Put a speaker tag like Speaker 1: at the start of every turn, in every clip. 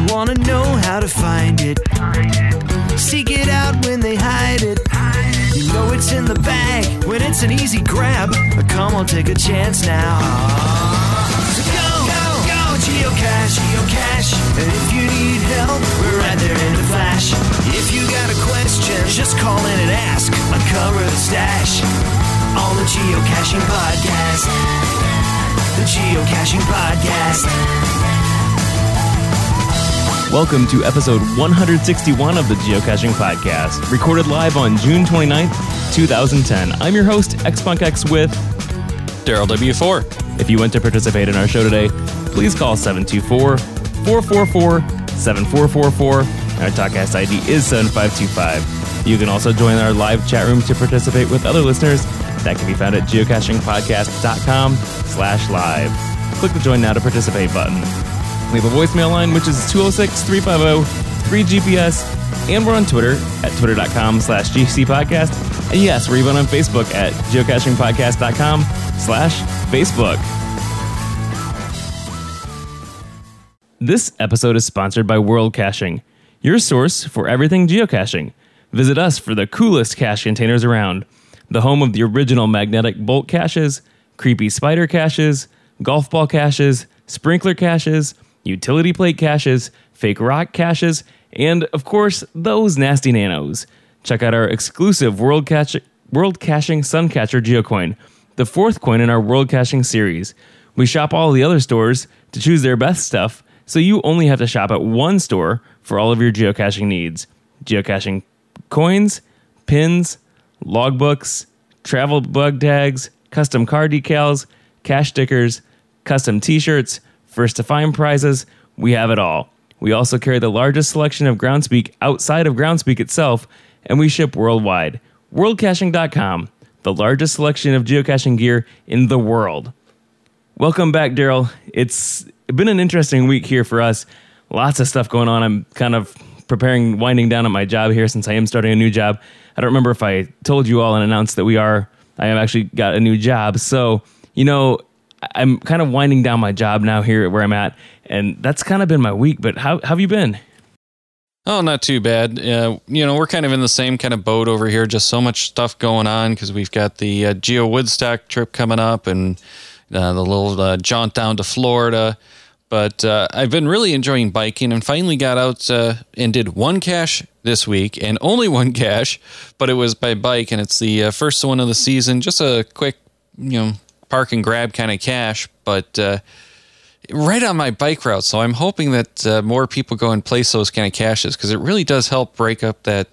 Speaker 1: wanna know how to find it. Seek it out when they hide it. You know it's in the bag when it's an easy grab. Come on, take a chance now. So go, geocache, geocache. And if you need help, we're right there in a flash. If you got a question, just call in and ask. Uncover the stash on the Geocaching Podcast. The Geocaching Podcast.
Speaker 2: Welcome to episode 161 of the Geocaching Podcast, recorded live on June 29th, 2010. I'm your host, XPunkX with
Speaker 3: Daryl W4.
Speaker 2: If you want to participate in our show today, please call 724-444-7444. Our TalkCast ID is 7525. You can also join our live chat room to participate with other listeners. That can be found at geocachingpodcast.com/live. Click the Join Now to Participate button. We have a voicemail line, which is 206-350-3GPS, and we're on Twitter at twitter.com/GCPodcast. And yes, we're even on Facebook at geocachingpodcast.com/Facebook. This episode is sponsored by World Caching, your source for everything geocaching. Visit us for the coolest cache containers around. The home of the original magnetic bolt caches, creepy spider caches, golf ball caches, sprinkler caches, utility plate caches, fake rock caches, and, of course, those nasty nanos. Check out our exclusive World Caching Suncatcher Geocoin, the fourth coin in our World Caching series. We shop all the other stores to choose their best stuff, so you only have to shop at one store for all of your geocaching needs. Geocaching coins, pins, logbooks, travel bug tags, custom car decals, cache stickers, custom t-shirts, first to find prizes. We have it all. We also carry the largest selection of Groundspeak outside of Groundspeak itself, and we ship worldwide. WorldCaching.com, the largest selection of geocaching gear in the world. Welcome back, Daryl. It's been an interesting week here for us. Lots of stuff going on. I'm kind of winding down at my job here since I am starting a new job. I don't remember if I told you all and announced that I have actually got a new job. So, I'm kind of winding down my job now here where I'm at, and that's kind of been my week. But how have you been?
Speaker 3: Oh, not too bad. We're kind of in the same kind of boat over here. Just so much stuff going on because we've got the Geo Woodstock trip coming up and the little jaunt down to Florida. But I've been really enjoying biking and finally got out and did one cache this week, and only one cache, but it was by bike, and it's the first one of the season. Just a quick, park and grab kind of cache, but right on my bike route. So I'm hoping that more people go and place those kind of caches because it really does help break up that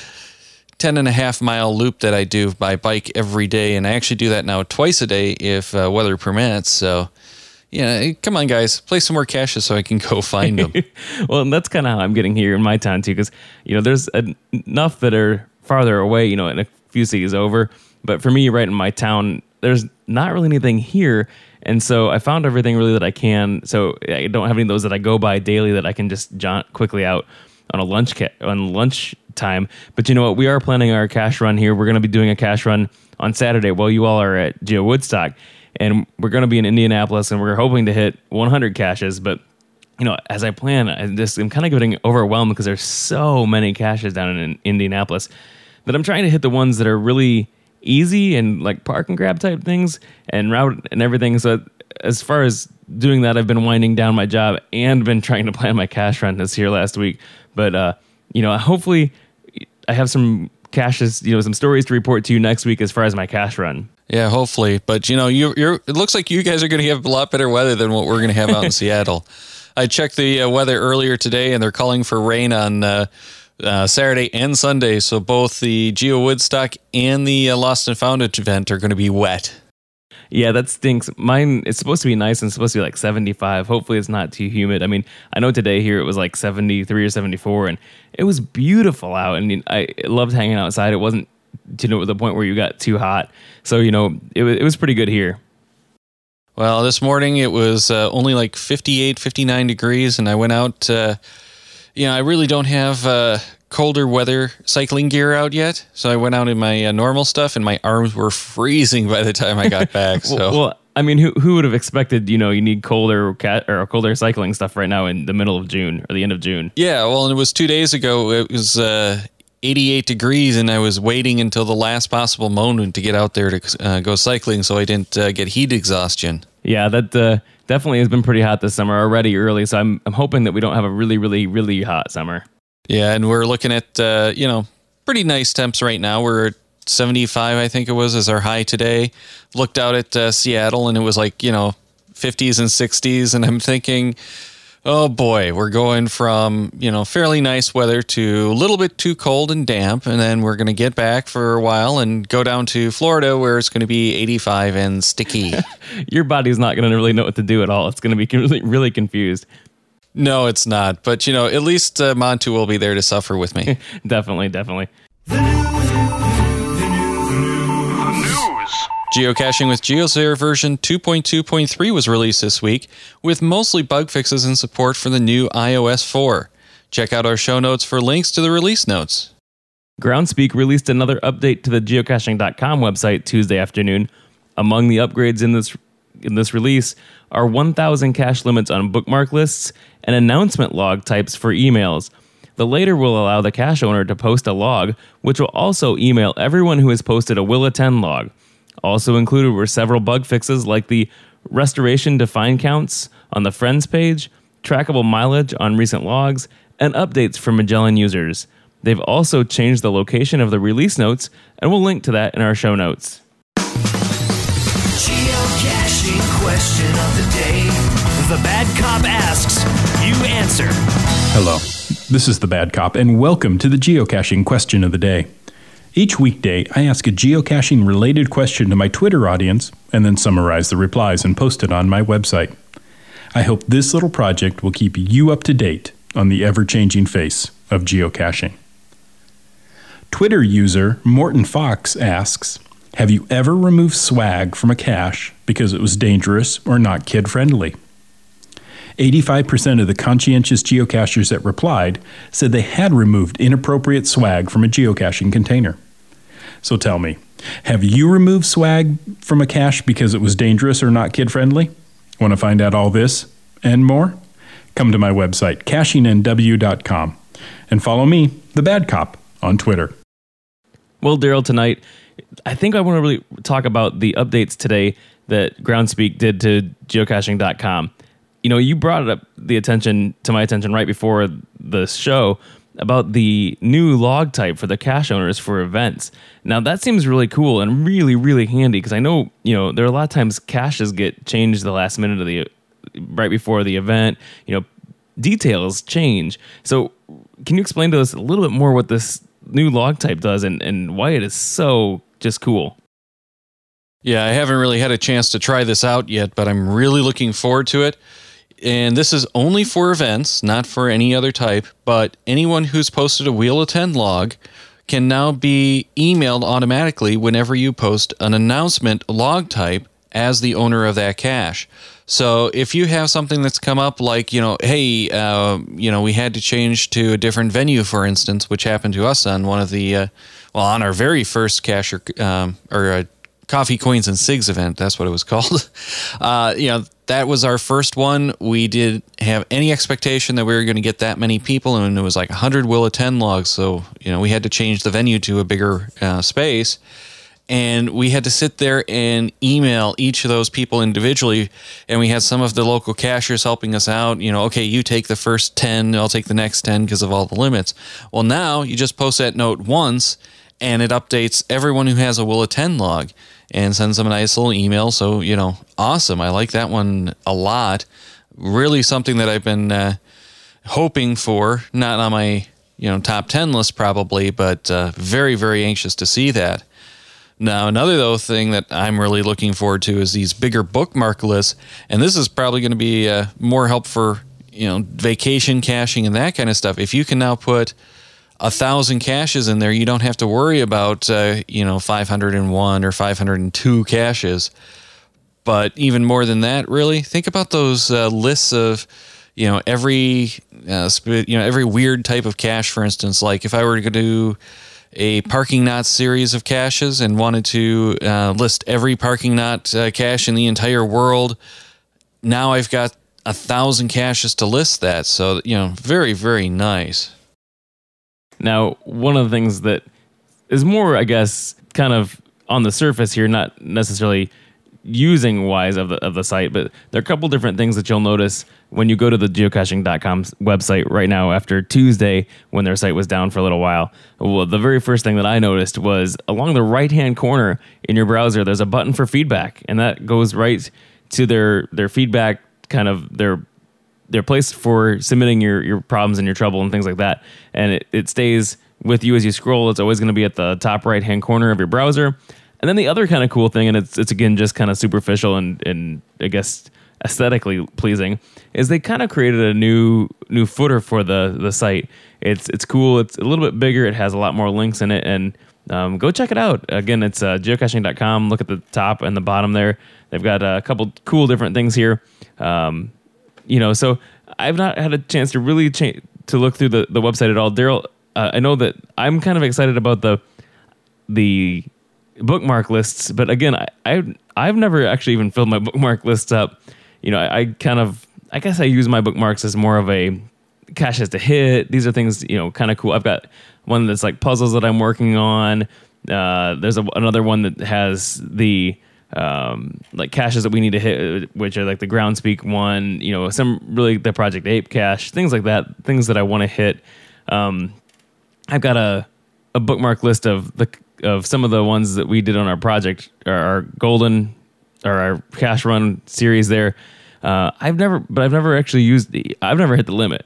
Speaker 3: 10.5 mile loop that I do by bike every day. And I actually do that now twice a day if weather permits. So, come on, guys, play some more caches so I can go find them.
Speaker 2: Well, that's kind of how I'm getting here in my town, too, because, there's enough that are farther away, in a few cities over. But for me, right in my town, there's not really anything here. And so I found everything really that I can. So I don't have any of those that I go by daily that I can just jaunt quickly out on lunch time. But you know what? We are planning our cache run here. We're going to be doing a cache run on Saturday while you all are at Geo Woodstock. And we're going to be in Indianapolis, and we're hoping to hit 100 caches. But, as I plan, I'm kind of getting overwhelmed because there's so many caches down in Indianapolis that I'm trying to hit the ones that are really easy and like park and grab type things and route and everything. So as far as doing that, I've been winding down my job and been trying to plan my cache run this here last week. But, hopefully I have some caches, some stories to report to you next week as far as my cache run.
Speaker 3: Yeah, hopefully. But, it looks like you guys are going to have a lot better weather than what we're going to have out in Seattle. I checked the weather earlier today, and they're calling for rain on Saturday and Sunday. So both the Geo Woodstock and the Lost and Found event are going to be wet.
Speaker 2: Yeah, that stinks. Mine, it's supposed to be nice and it's supposed to be like 75. Hopefully it's not too humid. I mean, I know today here it was like 73 or 74, and it was beautiful out. And I loved hanging outside. It wasn't to the point where you got too hot. So, it was pretty good here.
Speaker 3: Well, this morning it was only like 58, 59 degrees, and I went out. I really don't have colder weather cycling gear out yet, so I went out in my normal stuff, and my arms were freezing by the time I got back. So,
Speaker 2: well, I mean, who would have expected, you need colder colder cycling stuff right now in the middle of June or the end of June?
Speaker 3: Yeah, well, and it was 2 days ago. It was 88 degrees, and I was waiting until the last possible moment to get out there to go cycling so I didn't get heat exhaustion.
Speaker 2: Yeah, that definitely has been pretty hot this summer already early, so I'm hoping that we don't have a really, really, really hot summer.
Speaker 3: Yeah, and we're looking at, pretty nice temps right now. We're at 75, I think it was, as our high today. Looked out at Seattle, and it was like, 50s and 60s, and I'm thinking, oh boy, we're going from, fairly nice weather to a little bit too cold and damp, and then we're going to get back for a while and go down to Florida where it's going to be 85 and sticky.
Speaker 2: Your body's not going to really know what to do at all. It's going to be really, really confused.
Speaker 3: No, it's not. But, at least Montu will be there to suffer with me.
Speaker 2: Definitely.
Speaker 3: Geocaching with GeoSayer version 2.2.3 was released this week, with mostly bug fixes and support for the new iOS 4. Check out our show notes for links to the release notes.
Speaker 2: Groundspeak released another update to the geocaching.com website Tuesday afternoon. Among the upgrades in this release are 1,000 cache limits on bookmark lists and announcement log types for emails. The later will allow the cache owner to post a log, which will also email everyone who has posted a will attend log. Also included were several bug fixes like the restoration to find counts on the friends page, trackable mileage on recent logs, and updates for Magellan users. They've also changed the location of the release notes, and we'll link to that in our show notes.
Speaker 1: Geocaching question of the day. The Bad Cop asks, you answer.
Speaker 4: Hello, this is the Bad Cop, and welcome to the Geocaching question of the day. Each weekday, I ask a geocaching-related question to my Twitter audience and then summarize the replies and post it on my website. I hope this little project will keep you up to date on the ever-changing face of geocaching. Twitter user Morton Fox asks, have you ever removed swag from a cache because it was dangerous or not kid-friendly? 85% of the conscientious geocachers that replied said they had removed inappropriate swag from a geocaching container. So tell me, have you removed swag from a cache because it was dangerous or not kid-friendly? Want to find out all this and more? Come to my website, cachingnw.com, and follow me, the Bad Cop, on Twitter.
Speaker 2: Well, Daryl, tonight, I think I want to really talk about the updates today that Groundspeak did to geocaching.com. You brought it up to my attention right before the show about the new log type for the cache owners for events. Now, that seems really cool and really, really handy because I know, there are a lot of times caches get changed the last minute of right before the event. Details change. So can you explain to us a little bit more what this new log type does and why it is so just cool?
Speaker 3: Yeah, I haven't really had a chance to try this out yet, but I'm really looking forward to it. And this is only for events, not for any other type, but anyone who's posted a wheel attend log can now be emailed automatically whenever you post an announcement log type as the owner of that cache. So if you have something that's come up like, hey, we had to change to a different venue, for instance, which happened to us on one of the, on our very first cache or Coffee, Coins, and Cigs event. That's what it was called. That was our first one. We didn't have any expectation that we were going to get that many people, and it was like 100 will attend logs. So, we had to change the venue to a bigger space, and we had to sit there and email each of those people individually, and we had some of the local cachers helping us out. Okay, you take the first 10, I'll take the next 10 because of all the limits. Well, now you just post that note once, and it updates everyone who has a will attend log and sends them a nice little email. So, awesome. I like that one a lot. Really something that I've been hoping for, not on my, top 10 list probably, but very, very anxious to see that. Now, another thing that I'm really looking forward to is these bigger bookmark lists. And this is probably going to be more help for, vacation caching and that kind of stuff. If you can now put 1,000 caches in there, you don't have to worry about 501 or 502 caches. But even more than that, really, think about those lists of every weird type of cache. For instance, like if I were to do a parking lot series of caches and wanted to list every parking lot cache in the entire world, now I've got 1,000 caches to list that. So, very, very nice.
Speaker 2: Now, one of the things that is more, I guess, kind of on the surface here, not necessarily using wise of the site, but there are a couple different things that you'll notice when you go to the geocaching.com website right now after Tuesday when their site was down for a little while. Well, the very first thing that I noticed was along the right-hand corner in your browser, there's a button for feedback, and that goes right to their feedback, kind of their place for submitting your problems and your trouble and things like that. And it stays with you as you scroll. It's always going to be at the top right-hand corner of your browser. And then the other kind of cool thing, and it's again just kind of superficial and I guess aesthetically pleasing, is they kind of created a new footer for the site. It's cool. It's a little bit bigger. It has a lot more links in it, and go check it out. Again, it's geocaching.com. Look at the top and the bottom there. They've got a couple cool different things here. So I've not had a chance to really to look through the website at all. Daryl, I know that I'm kind of excited about the bookmark lists, but again, I've never actually even filled my bookmark lists up. I guess I use my bookmarks as more of a caches to hit. These are things, kind of cool. I've got one that's like puzzles that I'm working on. There's another one that has the like caches that we need to hit, which are like the Groundspeak one, some really the Project Ape cache, things like that, things that I want to hit. I've got a bookmark list of some of the ones that we did on our project, our golden or our cache run series there. I've never actually I've never hit the limit.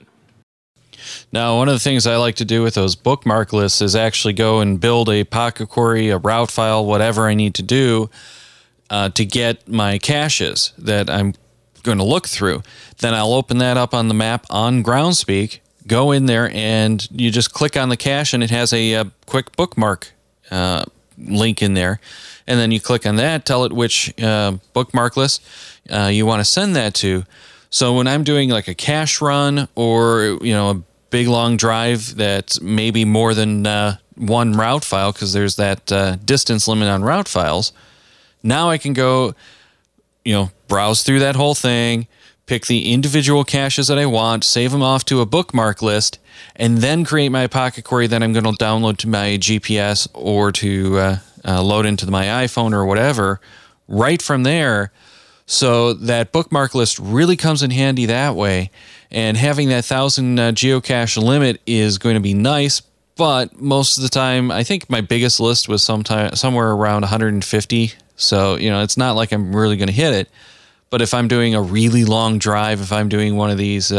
Speaker 3: Now, one of the things I like to do with those bookmark lists is actually go and build a Pocket Query, a route file, whatever I need to do to get my caches that I'm going to look through. Then I'll open that up on the map on Groundspeak, go in there, and you just click on the cache, and it has a quick bookmark link in there. And then you click on that, tell it which bookmark list you want to send that to. So when I'm doing like a cache run or, a big long drive that's maybe more than one route file, because there's that distance limit on route files, now I can go, browse through that whole thing, pick the individual caches that I want, save them off to a bookmark list, and then create my Pocket Query that I'm going to download to my GPS or to load into my iPhone or whatever right from there. So that bookmark list really comes in handy that way. And having that 1,000 geocache limit is going to be nice, but most of the time, I think my biggest list was somewhere around 150. So, it's not like I'm really going to hit it. But if I'm doing a really long drive, if I'm doing one of these,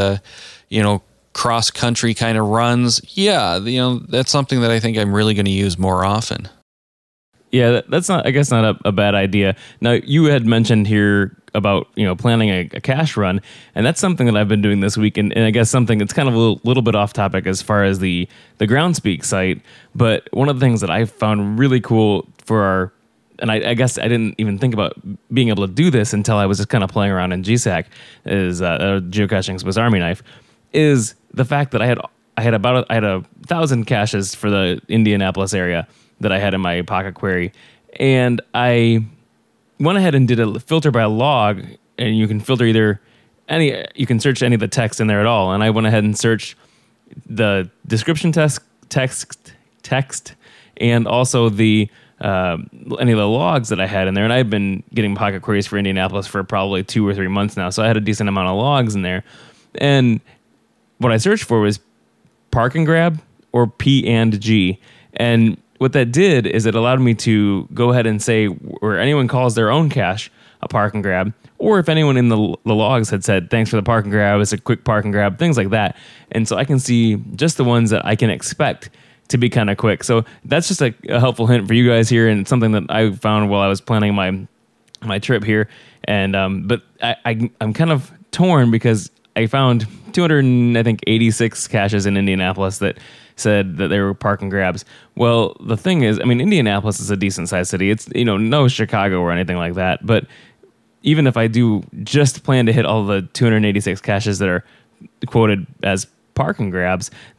Speaker 3: cross-country kind of runs, that's something that I think I'm really going to use more often.
Speaker 2: Yeah, that's not a bad idea. Now, you had mentioned here about, planning a cache run, and that's something that I've been doing this week, and I guess something that's kind of a little bit off topic as far as the Groundspeak site, but one of the things that I found really cool for and I guess I didn't even think about being able to do this until I was just kind of playing around in GSAC, is geocaching Swiss Army knife, is the fact that I had 1,000 caches for the Indianapolis area that I had in my Pocket Query, and I went ahead and did a filter by log, and you can filter you can search any of the text in there at all, and I went ahead and searched the description text, and also the any of the logs that I had in there, and I've been getting Pocket Queries for Indianapolis for probably 2 or 3 months now, so I had a decent amount of logs in there, and what I searched for was Park and Grab or P&G, and what that did is it allowed me to go ahead and say where anyone calls their own cache a Park and Grab, or if anyone in the logs had said, thanks for the Park and Grab, it's a quick Park and Grab, things like that. And so I can see just the ones that I can expect to be kind of quick. So that's just a helpful hint for you guys here, and something that I found while I was planning my trip here. And but I'm kind of torn because I found 286 caches in Indianapolis that said that they were Park and Grabs. Well, the thing is, I mean, Indianapolis is a decent sized city. It's, no Chicago or anything like that. But even if I do just plan to hit all the 286 caches that are quoted as Park and Grabs, that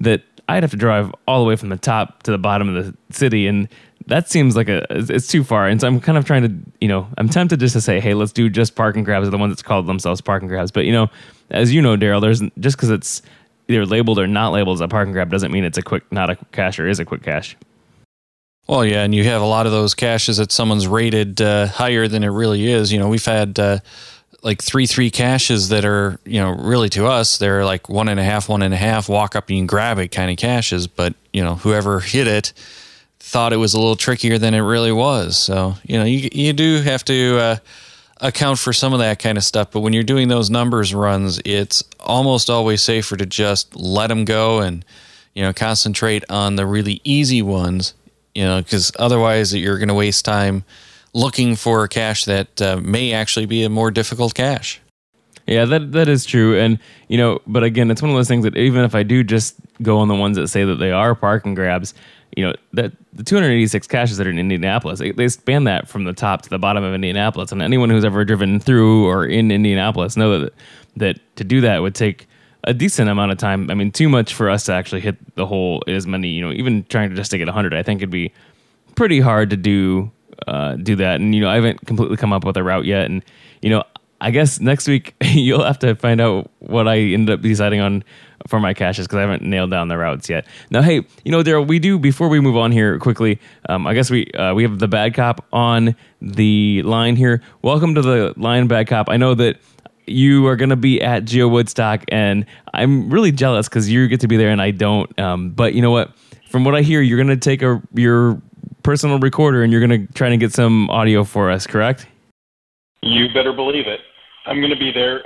Speaker 2: I'd have to drive all the way from the top to the bottom of the city, and that seems like it's too far. And so I'm kind of trying to, I'm tempted just to say, hey, let's do just park and grabs, or the ones that's called themselves park and grabs. But, as you know, Daryl, there's just because it's either labeled or not labeled as a park and grab doesn't mean it's not a quick cache or is a quick cache.
Speaker 3: Well, yeah, and you have a lot of those caches that someone's rated higher than it really is. We've had like 3 caches that are, really to us, they're like 1.5, walk up and you can grab it kind of caches. But, whoever hit it thought it was a little trickier than it really was. So, you do have to account for some of that kind of stuff. But when you're doing those numbers runs, it's almost always safer to just let them go and, concentrate on the really easy ones. Because otherwise you're going to waste time looking for a cache that may actually be a more difficult cache.
Speaker 2: Yeah, that is true. And, but again, it's one of those things that even if I do just go on the ones that say that they are park and grabs, that the 286 caches that are in Indianapolis, they span that from the top to the bottom of Indianapolis. And anyone who's ever driven through or in Indianapolis know that to do that would take a decent amount of time. I mean, too much for us to actually hit the whole as many, even trying to just to get 100, I think it'd be pretty hard to do that. And, I haven't completely come up with a route yet. And, I guess next week you'll have to find out what I ended up deciding on for my caches because I haven't nailed down the routes yet. Now, hey, Daryl, we do, before we move on here quickly, I guess we have the Bad Cop on the line here. Welcome to the line, Bad Cop. I know that you are going to be at Geo Woodstock, and I'm really jealous because you get to be there and I don't. But you know what? From what I hear, you're going to take your personal recorder and you're going to try to get some audio for us, correct?
Speaker 5: You better believe it. I'm going to be there.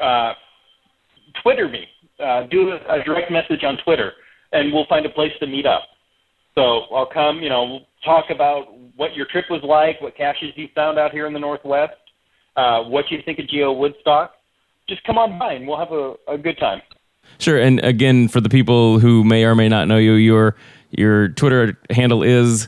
Speaker 5: Twitter me. Do a direct message on Twitter, and we'll find a place to meet up. So I'll come, we'll talk about what your trip was like, what caches you found out here in the Northwest, what you think of Geo Woodstock. Just come on by, and we'll have a good time.
Speaker 2: Sure, and again, for the people who may or may not know you, your Twitter handle is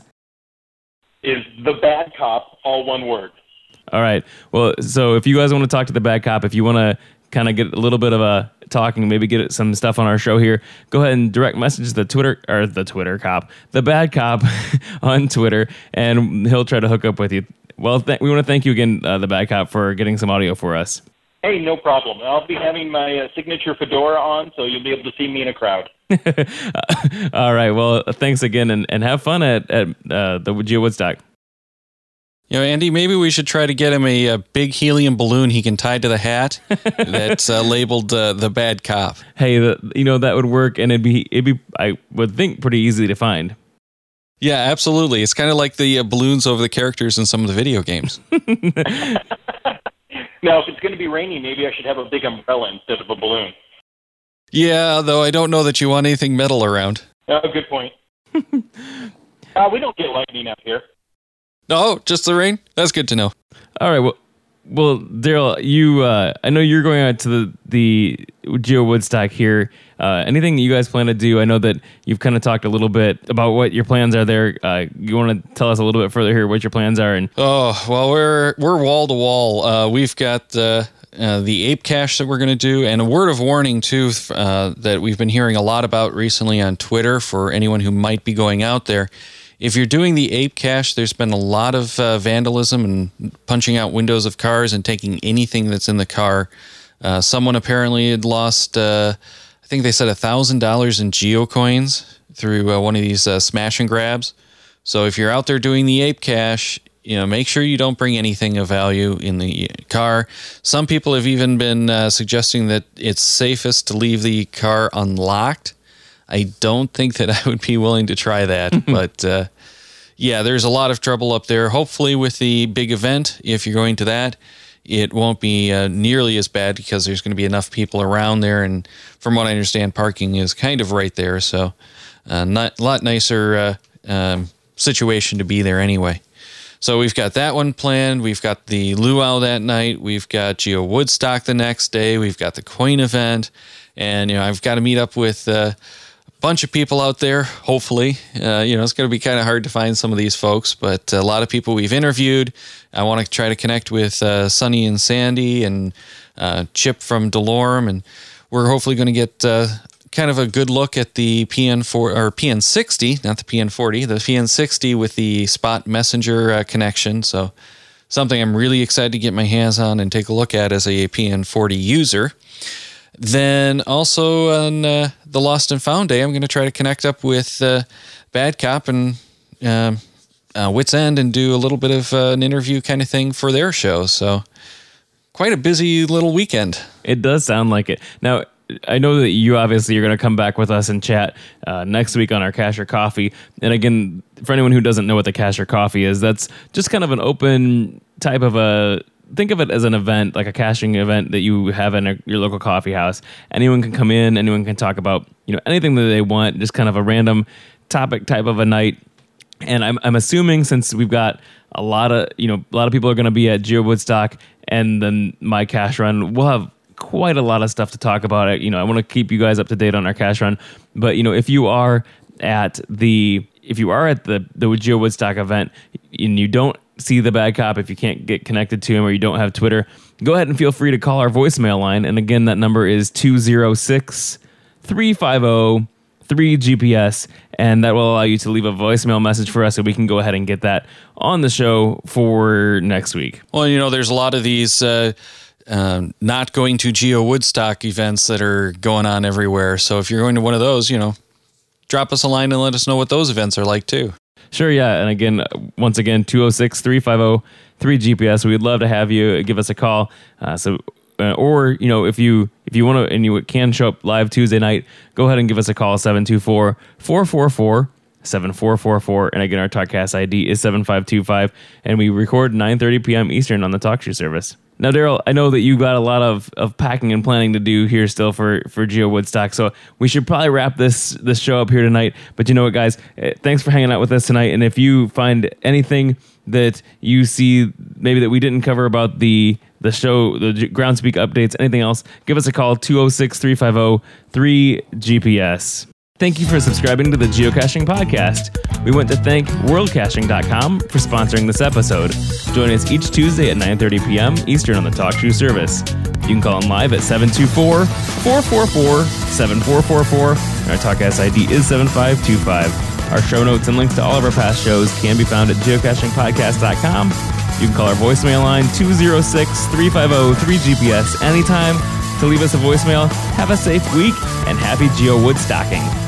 Speaker 5: The Bad Cop, all one word.
Speaker 2: All right. Well, so if you guys want to talk to the Bad Cop, if you want to kind of get a little bit of a talking, maybe get some stuff on our show here, go ahead and direct message the Bad Cop on Twitter, and he'll try to hook up with you. Well, we want to thank you again, the Bad Cop, for getting some audio for us.
Speaker 5: Hey, no problem. I'll be having my signature fedora on, so you'll be able to see me in a crowd.
Speaker 2: All right. Well, thanks again, and have fun at the Geo Woodstock.
Speaker 3: Andy, maybe we should try to get him a big helium balloon he can tie to the hat that's labeled the Bad Cop.
Speaker 2: Hey, that would work, and it'd be I would think pretty easy to find.
Speaker 3: Yeah, absolutely. It's kind of like the balloons over the characters in some of the video games.
Speaker 5: Now, if it's going to be rainy, maybe I should have a big umbrella instead of a balloon.
Speaker 3: Yeah, though I don't know that you want anything metal around.
Speaker 5: Good point. We don't get lightning out here.
Speaker 3: No, just the rain? That's good to know.
Speaker 2: All right, well, Daryl, you, I know you're going out to the Geo Woodstock here. Anything you guys plan to do? I know that you've kind of talked a little bit about what your plans are there. You want to tell us a little bit further here what your plans are?
Speaker 3: Well, we're wall to wall. We've got the ape cache that we're going to do, and a word of warning too that we've been hearing a lot about recently on Twitter for anyone who might be going out there. If you're doing the ape cache, there's been a lot of vandalism and punching out windows of cars and taking anything that's in the car. Someone apparently had lost, I think they said $1,000 in geocoins through one of these smash and grabs. So if you're out there doing the ape cache, make sure you don't bring anything of value in the car. Some people have even been suggesting that it's safest to leave the car unlocked. I don't think that I would be willing to try that, but yeah, there's a lot of trouble up there. Hopefully with the big event, if you're going to that, it won't be nearly as bad because there's going to be enough people around there. And from what I understand, parking is kind of right there. So a lot nicer situation to be there anyway. So we've got that one planned. We've got the luau that night. We've got Geo Woodstock the next day. We've got the coin event. And, I've got to meet up with bunch of people out there, hopefully. It's going to be kind of hard to find some of these folks, but a lot of people we've interviewed. I want to try to connect with Sonny and Sandy and Chip from Delorme, and we're hopefully going to get kind of a good look at the PN4 or PN60, not the PN40, the PN60 with the Spot Messenger connection. So something I'm really excited to get my hands on and take a look at as a PN40 user. Then also on the Lost and Found Day, I'm going to try to connect up with Bad Cop and Wits End and do a little bit of an interview kind of thing for their show. So quite a busy little weekend.
Speaker 2: It does sound like it. Now, I know that you obviously are going to come back with us and chat next week on our Cash or Coffee. And again, for anyone who doesn't know what the Cash or Coffee is, that's just kind of an open type of a, think of it as an event, like a caching event that you have in your local coffee house. Anyone can come in, anyone can talk about, anything that they want, just kind of a random topic type of a night. And I'm assuming, since we've got a lot of people are going to be at Geo Woodstock and then my cash run, we'll have quite a lot of stuff to talk about. I want to keep you guys up to date on our cash run, but if you are at the Geo Woodstock event and you don't see the Bad Cop, if you can't get connected to him or you don't have Twitter, go ahead and feel free to call our voicemail line. And again, that number is 206-350-3GPS, and that will allow you to leave a voicemail message for us so we can go ahead and get that on the show for next week.
Speaker 3: Well, there's a lot of these not going to Geo Woodstock events that are going on everywhere. So if you're going to one of those, drop us a line and let us know what those events are like too.
Speaker 2: Sure, yeah. And again, once again, 206-350-3GPS. We'd love to have you give us a call. Or if you want to and you can show up live Tuesday night, go ahead and give us a call, 724-444-7444. And again, our TalkCast ID is 7525, and we record 9:30 p.m. Eastern on the TalkShoe service. Now, Daryl, I know that you've got a lot of packing and planning to do here still for Geo Woodstock, so we should probably wrap this show up here tonight. But you know what, guys? Thanks for hanging out with us tonight. And if you find anything that you see maybe that we didn't cover about the show, the Groundspeak updates, anything else, give us a call, 206-350-3GPS. Thank you for subscribing to the Geocaching Podcast. We want to thank WorldCaching.com for sponsoring this episode. Join us each Tuesday at 9:30 p.m. Eastern on the TalkShoe service. You can call in live at 724-444-7444, and our TalkCast ID is 7525. Our show notes and links to all of our past shows can be found at geocachingpodcast.com. You can call our voicemail line, 206-350-3GPS, anytime to leave us a voicemail. Have a safe week, and happy Geo Woodstocking.